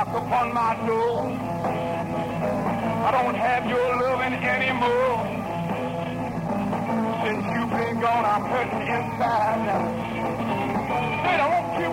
knock upon my door. I don't have your loving anymore. Since you've been gone, I'm hurting inside now. Say, don't you